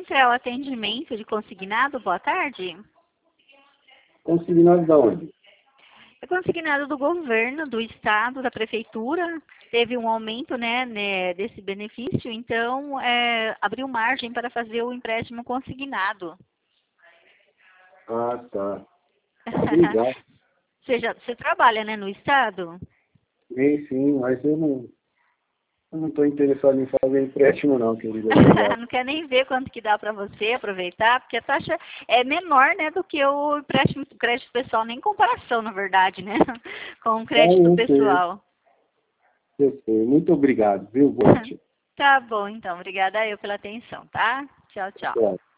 Central Atendimento de Consignado, boa tarde. Consignado da onde? É consignado do governo, do estado, da prefeitura. Teve um aumento, desse benefício, então abriu margem para fazer o empréstimo consignado. Ah, tá. Obrigado. Você trabalha, né, no estado? Sim, mas eu não estou interessado em fazer empréstimo não, querida. Obrigado. Não quer nem ver quanto que dá para você aproveitar, porque a taxa é menor, né, do que o empréstimo, crédito pessoal, nem em comparação, na verdade, né, com o crédito Eu sei, pessoal. eu sei. Muito obrigado, viu, Bote? Tá bom, então. Obrigada eu pela atenção, tá? Tchau, tchau. Obrigado.